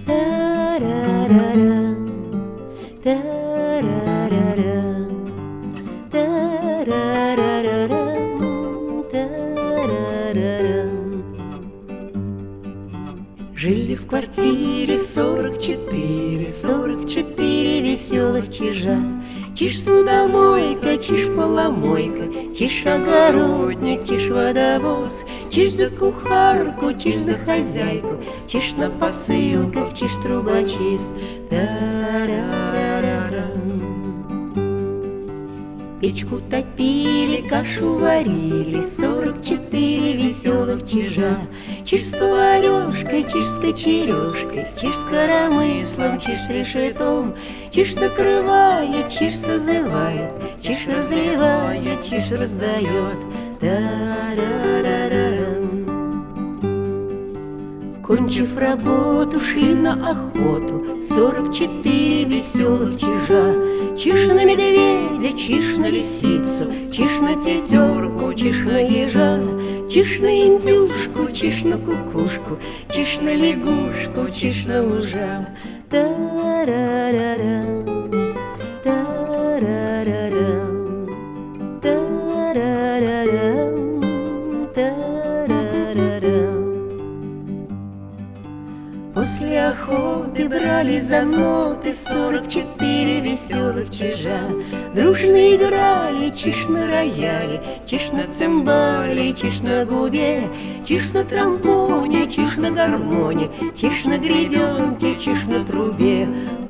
Та-ра-ра-рам, та-ра-ра-рам, та-ра-ра-рам, та-ра-ра-рам. Жили в квартире 44 веселых чижа. Чиж судомойка, чиж поломойка, чиж огородник, чиж водовоз, чиж за кухарку, чиж за хозяйку, чиж на посылках, чиж трубочист. Да-ра-ра-ра-рам. Печку топили, кашу варили 44 веселых чижа. Чиж с поварешкой, чиж с кочережкой, чиж с коромыслом, чиж с решетом, чиж накрывает, чиж созывает, чиж разливает, чиж раздает. Да-ра-ра-ра-рам. Кончив работу, шли на охоту 44 веселых чижа. Чиж на медведя, чиж на лисицу, чиж на тетерку, чиж на ежа, чиж на индюшку, чиж на кукушку, чиж на лягушку, чиж на ужа. Та-ра-ра-рам, та-ра-ра-рам, та-ра-ра-рам, та-ра-ра-рам. После охоты брали за ноты 44 веселых чижа. Дружно играли, чиж на рояле, чиж на цимбале, чиж на губе, чиж на тромбоне, чиж на гармоне, чиж на гребенке, чиж на трубе.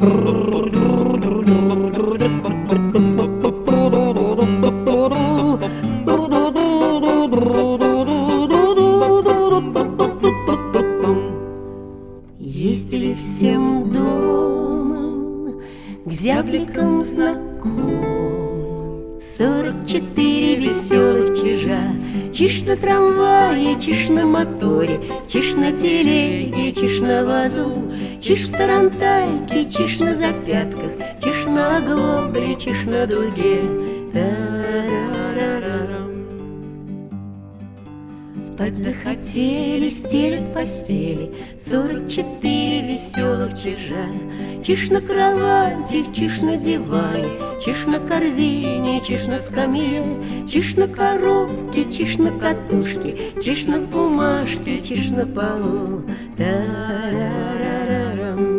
Ездили всем домом к зябликам знакомым 44 веселых чижа. Чиж на трамвае, чиж на моторе, чиж на телеге, чиж на вазу, чиж в тарантайке, чиж на запятках, чиж на оглобле, чиж на дуге. Та-ра-ра-ра-рам. Спать захотели, стелят постели 44 веселых чижа. Чиж на кровати, чиж на диване, чиж на корзине, чиж на скамье, чиж на коробке, чиж на катушке, чиж на бумажке, чиж на полу. Та-ра-ра-ра-рам.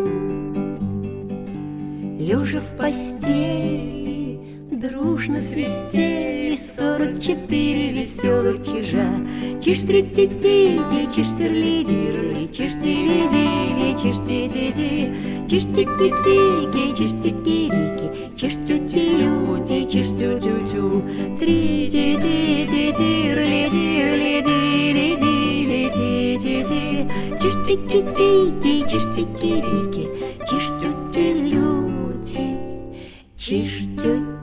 Лежа в постели, дружно свистели 44 веселых чижа. Чиж три-ти-ти-ти, чиж тирли-дирли, чиж тири-дили, чиж ти-ти-ти, чиж тики-тики, чиж тики-рики, чиж тюти-люти, чиж тю-тю-тю. Три-ти-ти-ти-ти-рли-дирли-дили-дили-ти-ти, чиж тики-тики, чиж тики-рики, чиж тюти-люти, чиж тю-тю.